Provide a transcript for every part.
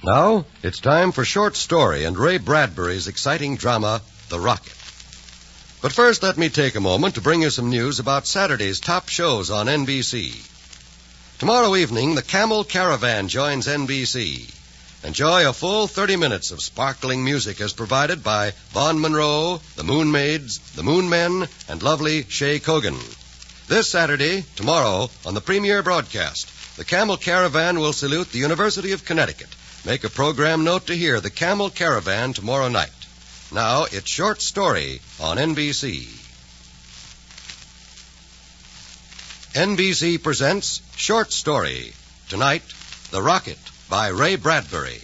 Now, it's time for Short Story and Ray Bradbury's exciting drama, The Rocket. But first, let me take a moment to bring you some news about Saturday's top shows on NBC. Tomorrow evening, the Camel Caravan joins NBC. Enjoy a full 30 minutes of sparkling music as provided by Vaughn Monroe, the Moon Maids, the Moon Men, and lovely Shay Kogan. This Saturday, tomorrow, on the premiere broadcast, the Camel Caravan will salute the University of Connecticut. Make a program note to hear the Camel Caravan tomorrow night. Now, it's Short Story on NBC. NBC presents Short Story. Tonight, The Rocket by Ray Bradbury.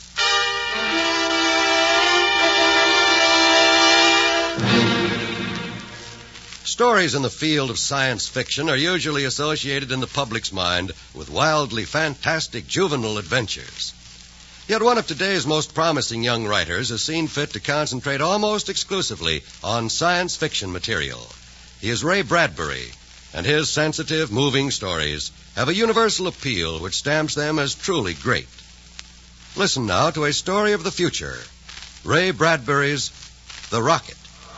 Stories in the field of science fiction are usually associated in the public's mind with wildly fantastic juvenile adventures. Yet one of today's most promising young writers has seen fit to concentrate almost exclusively on science fiction material. He is Ray Bradbury, and his sensitive, moving stories have a universal appeal which stamps them as truly great. Listen now to a story of the future, Ray Bradbury's The Rocket.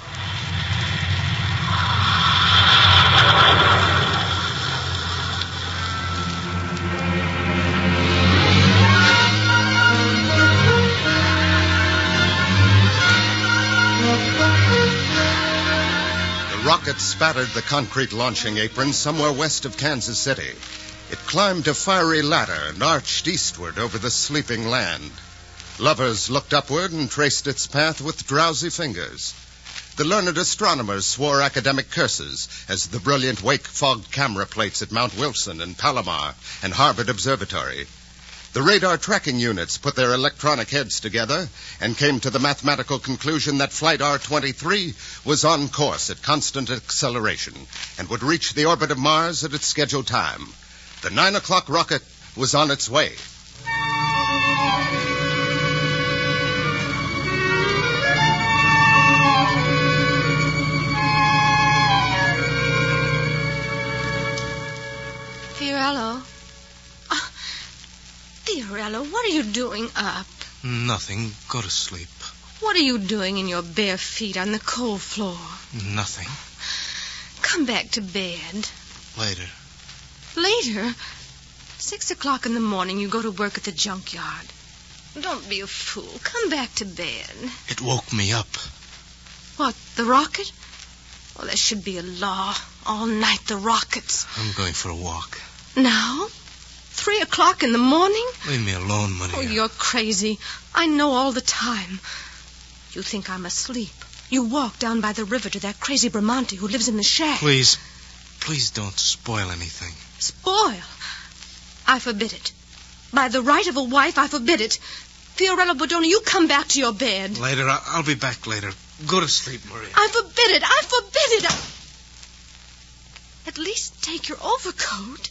Rocket spattered the concrete launching apron somewhere west of Kansas City. It climbed a fiery ladder and arched eastward over the sleeping land. Lovers looked upward and traced its path with drowsy fingers. The learned astronomers swore academic curses as the brilliant wake fogged camera plates at Mount Wilson and Palomar and Harvard Observatory. The radar tracking units put their electronic heads together and came to the mathematical conclusion that Flight R-23 was on course at constant acceleration and would reach the orbit of Mars at its scheduled time. The 9 o'clock rocket was on its way. Fiorello. Fiorello, what are you doing up? Nothing. Go to sleep. What are you doing in your bare feet on the cold floor? Nothing. Come back to bed. Later. Later? 6 o'clock in the morning, you go to work at the junkyard. Don't be a fool. Come back to bed. It woke me up. What, the rocket? Well, there should be a law. All night, the rockets. I'm going for a walk. Now? 3 o'clock in the morning? Leave me alone, Maria. Oh, you're crazy. I know all the time. You think I'm asleep. You walk down by the river to that crazy Bramante who lives in the shack. Please don't spoil anything. Spoil? I forbid it. By the right of a wife, I forbid it. Fiorello Bodoni, you come back to your bed. Later. I'll be back later. Go to sleep, Maria. I forbid it. I forbid it. At least take your overcoat.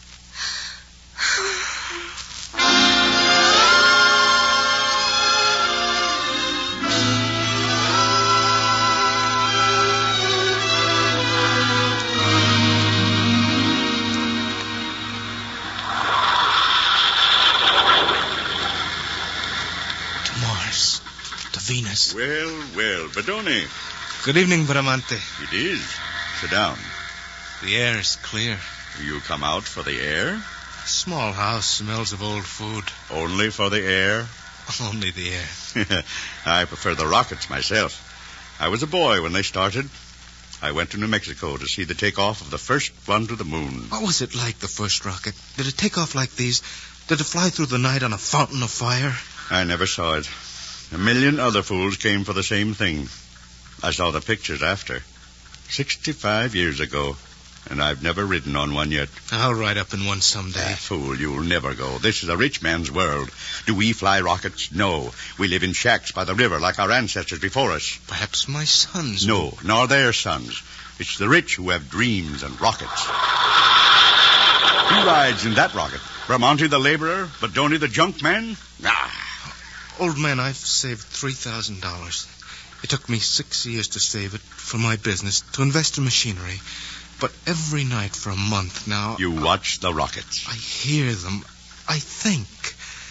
To Mars. To Venus. Well, Bodoni. Good evening, Bramante. It is. Sit down. The air is clear. You come out for the air? Small house smells of old food. Only for the air? Only the air. I prefer the rockets myself. I was a boy when they started. I went to New Mexico to see the takeoff of the first one to the moon. What was it like, the first rocket? Did it take off like these? Did it fly through the night on a fountain of fire? I never saw it. A million other fools came for the same thing. I saw the pictures after. 65 years ago. And I've never ridden on one yet. I'll ride up in one someday. Fool, you'll never go. This is a rich man's world. Do we fly rockets? No. We live in shacks by the river like our ancestors before us. Perhaps my sons. No, nor their sons. It's the rich who have dreams and rockets. Who rides in that rocket? Bramante the laborer? Bodoni the junk man? Old man, I've saved $3,000. It took me 6 years to save it for my business, to invest in machinery. But every night for a month now... You watch the rockets. I hear them. I think.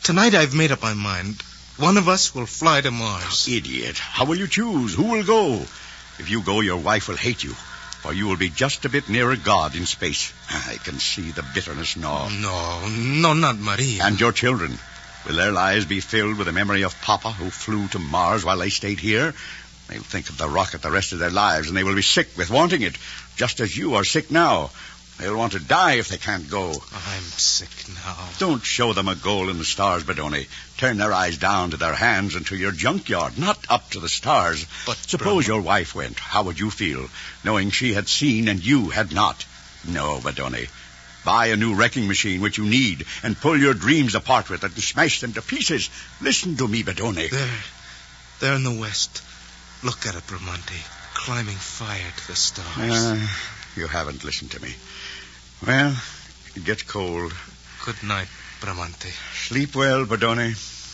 Tonight I've made up my mind. One of us will fly to Mars. Idiot. How will you choose? Who will go? If you go, your wife will hate you, for you will be just a bit nearer God in space. I can see the bitterness gnaw. No, not Maria. And your children. Will their lives be filled with the memory of Papa, who flew to Mars while they stayed here? They'll think of the rocket the rest of their lives, and they will be sick with wanting it, just as you are sick now. They'll want to die if they can't go. I'm sick now. Don't show them a goal in the stars, Bedoni. Turn their eyes down to their hands and to your junkyard, not up to the stars. But suppose your wife went. How would you feel, knowing she had seen and you had not? No, Bedoni. Buy a new wrecking machine, which you need, and pull your dreams apart with it and smash them to pieces. Listen to me, Bedoni. There in the west. Look at it, Bramante, climbing fire to the stars. You haven't listened to me. Well, it gets cold. Good night, Bramante. Sleep well, Bedoni.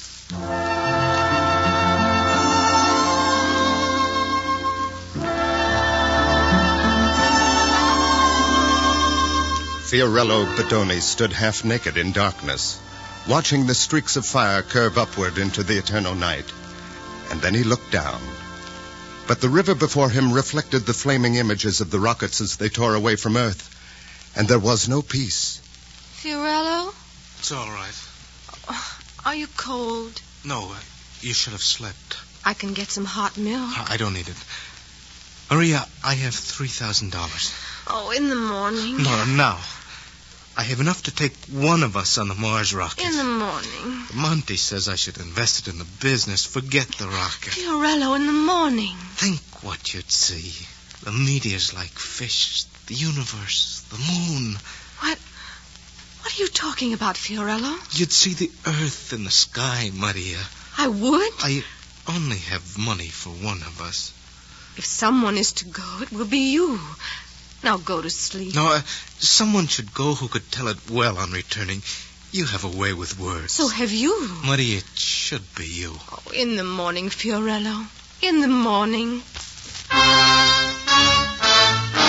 Fiorello Bedoni stood half naked in darkness, watching the streaks of fire curve upward into the eternal night. And then he looked down. But the river before him reflected the flaming images of the rockets as they tore away from Earth. And there was no peace. Fiorello? It's all right. Are you cold? No, you should have slept. I can get some hot milk. I don't need it. Maria, I have $3,000. Oh, in the morning. No, now. I have enough to take one of us on the Mars rocket. In the morning. Monty says I should invest it in the business. Forget the rocket. Fiorello, in the morning. Think what you'd see. The meteors like fish, the universe, the moon. What are you talking about, Fiorello? You'd see the earth in the sky, Maria. I would? I only have money for one of us. If someone is to go, it will be you. Now go to sleep. No, someone should go who could tell it well on returning. You have a way with words. So have you. Maria, it should be you. Oh, in the morning, Fiorello. In the morning.